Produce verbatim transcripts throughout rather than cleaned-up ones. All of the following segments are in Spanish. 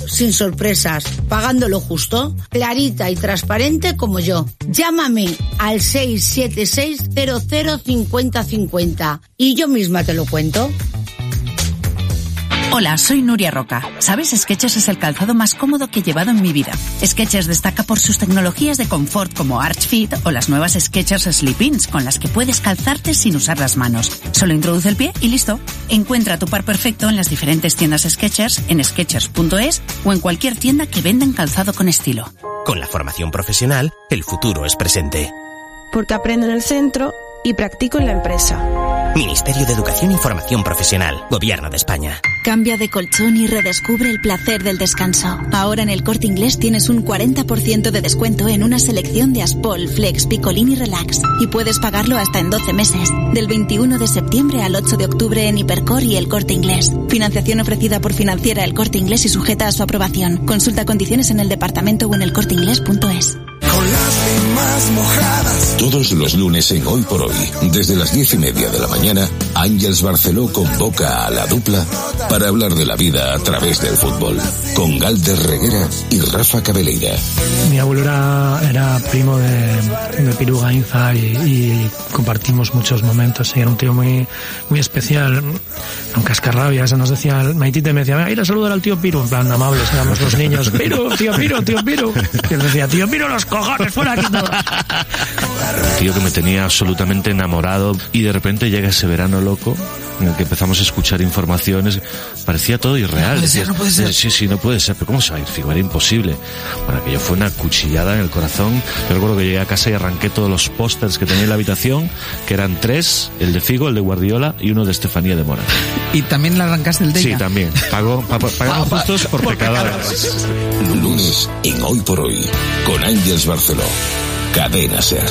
sin sorpresas, pagando lo justo, clarita y transparente como yo. Llámame al seis siete seis cero cero cincuenta cincuenta y yo misma te lo cuento. Hola, soy Nuria Roca. ¿Sabes? Skechers es el calzado más cómodo que he llevado en mi vida. Skechers destaca por sus tecnologías de confort como Arch Fit o las nuevas Skechers Slip-ins con las que puedes calzarte sin usar las manos. Solo introduce el pie y listo. Encuentra tu par perfecto en las diferentes tiendas Skechers, en skechers punto es o en cualquier tienda que vendan calzado con estilo. Con la formación profesional, el futuro es presente. Porque aprendo en el centro y practico en la empresa. Ministerio de Educación y Formación Profesional, Gobierno de España. Cambia de colchón y redescubre el placer del descanso. Ahora en el Corte Inglés tienes un cuarenta por ciento de descuento en una selección de Aspol, Flex, Picolín y Relax. Y puedes pagarlo hasta en doce meses. Del veintiuno de septiembre al ocho de octubre en Hipercor y el Corte Inglés. Financiación ofrecida por Financiera El Corte Inglés y sujeta a su aprobación. Consulta condiciones en el departamento o en el corte inglés punto es. Con las limas mojadas. Todos los lunes en Hoy por Hoy, desde las diez y media de la mañana, Ángels Barceló convoca a la dupla para hablar de la vida a través del fútbol, con Galder Reguera y Rafa Cabeleira. Mi abuelo era, era primo de, de Piru Gainza y, y compartimos muchos momentos. Y era un tío muy, muy especial, un cascarrabias. Nos decía, Maitite me decía, venga, ir a saludar al tío Piru, en plan amables, éramos los niños. Piru, tío Piru, tío Piru. Y él decía, tío Piru, los cojones, fuera aquí todo. Un tío que me tenía absolutamente enamorado y de repente llega ese verano loco en el que empezamos a escuchar informaciones, parecía todo irreal. No puede ser, no puede ser. Sí, sí, no puede ser, pero ¿cómo se va a ir Figo? Era imposible. Bueno, aquello fue una cuchillada en el corazón. Yo recuerdo que llegué a casa y arranqué todos los pósters que tenía en la habitación, que eran tres, el de Figo, el de Guardiola y uno de Estefanía de Mora. ¿Y también le arrancaste el de ella? Sí, también. Pago, pa, pagamos pa, justos por, por pecadores. Lunes en Hoy por Hoy, con Ángels Barceló. Cadena Ser.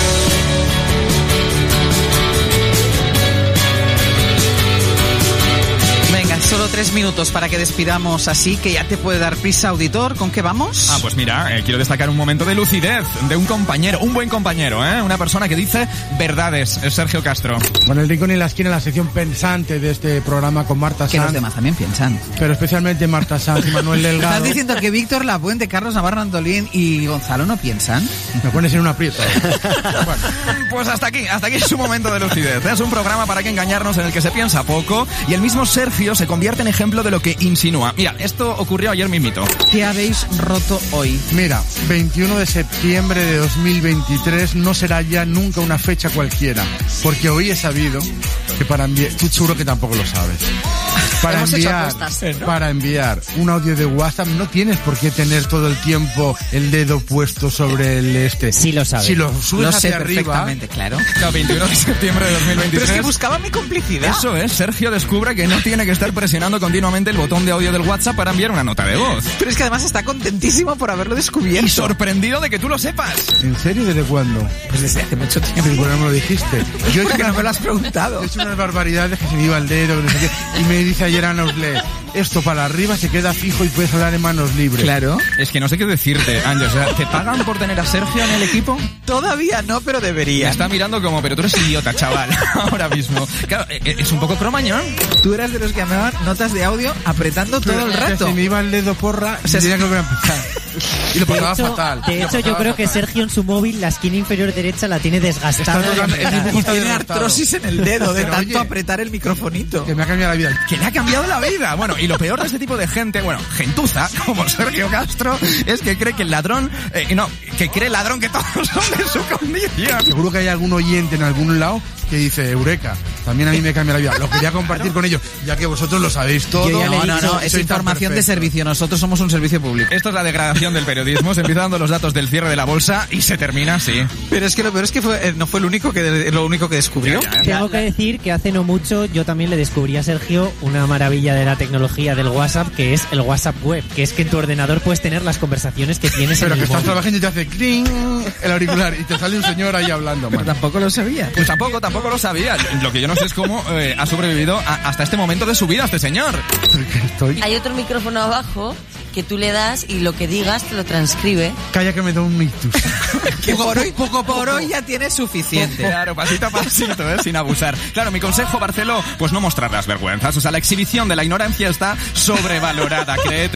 Solo tres minutos para que despidamos, así que ya te puede dar prisa, auditor. ¿Con qué vamos? Ah, pues mira, eh, quiero destacar un momento de lucidez de un compañero, un buen compañero, ¿eh? Una persona que dice verdades, es Sergio Castro. Con el rincón en la esquina, la sección pensante de este programa con Marta Sanz. Que los demás también piensan. Pero especialmente Marta Sanz y Manuel Delgado. ¿Estás diciendo que Víctor Lapuente, Carlos Navarro Antolín y Gonzalo no piensan? Me pones en un aprieto. Bueno, pues hasta aquí, hasta aquí es un momento de lucidez. Es un programa para que engañarnos en el que se piensa poco y el mismo Sergio se convierte en ejemplo de lo que insinúa. Mira, esto ocurrió ayer mismito. ¿Qué habéis roto hoy? Mira, veintiuno de septiembre de dos mil veintitrés no será ya nunca una fecha cualquiera, porque hoy he sabido que para enviar, tú seguro que tampoco lo sabes, para enviar, para enviar un audio de WhatsApp no tienes por qué tener todo el tiempo el dedo puesto sobre el este. Sí lo sabes. Si lo subes lo hacia sé arriba, perfectamente, claro. No, veintiuno de septiembre de dos mil veintitrés. Pero es que buscaba mi complicidad. Eso es, Sergio descubre que no tiene que estar presionando continuamente el botón de audio del WhatsApp para enviar una nota de voz. Pero es que además está contentísimo por haberlo descubierto. Y sorprendido de que tú lo sepas. ¿En serio? ¿Desde cuándo? Pues desde hace mucho tiempo. Pero no me lo dijiste. Yo es que no me lo has preguntado. He hecho unas barbaridades que se me iba el dedo, no sé qué, y me dice ayer Ana Usle, esto para arriba se queda fijo y puedes hablar en manos libres. Claro. Es que no sé qué decirte, Ángel. O sea, ¿te pagan por tener a Sergio en el equipo? Todavía no, pero debería. Me está mirando como, pero tú eres idiota, chaval, ahora mismo. Claro, es un poco cromañón. Tú eras de los que llamaban notas de audio apretando todo pero, el rato. Si me iba el dedo porra, o sea, tenía que volver a empezar. Y lo pasaba fatal. De hecho, yo creo que Sergio en su móvil, la esquina inferior derecha la tiene desgastada. Y tiene artrosis en el dedo de pero, tanto oye, apretar el microfonito. Que me ha cambiado la vida. Que le ha cambiado la vida. Bueno, y lo peor de este tipo de gente, bueno, gentuza, como Sergio Castro, es que cree que el ladrón, eh, no, que cree el ladrón que todos son de su condición. Seguro que hay algún oyente en algún lado que dice, Eureka, también a mí me cambia la vida. Lo quería compartir con ellos, ya que vosotros lo sabéis todo. No, no, no, es información de servicio. Nosotros somos un servicio público. Esto es la degradación del periodismo. Se empieza dando los datos del cierre de la bolsa y se termina así. Pero es que lo peor es que fue, no fue el único que, lo único que descubrió. Ya, ya, ya. Tengo que decir que hace no mucho yo también le descubrí a Sergio una maravilla de la tecnología del WhatsApp, que es el WhatsApp web, que es que en tu ordenador puedes tener las conversaciones que tienes pero en que el estás móvil. trabajando y te hace cling el auricular y te sale un señor ahí hablando. Pero tampoco lo sabía. Pues tampoco, tampoco lo sabía. Lo que yo no sé es cómo eh, ha sobrevivido a, hasta este momento de su vida este señor. Estoy... Hay otro micrófono abajo que tú le das y lo que digas te lo transcribe. Calla que me da un ictus. Que por hoy, poco por hoy ya tienes suficiente. Claro, pasito a pasito, ¿eh? Sin abusar. Claro, mi consejo, Barceló, pues no mostrar las vergüenzas. O sea, la exhibición de la ignorancia está sobrevalorada, créete.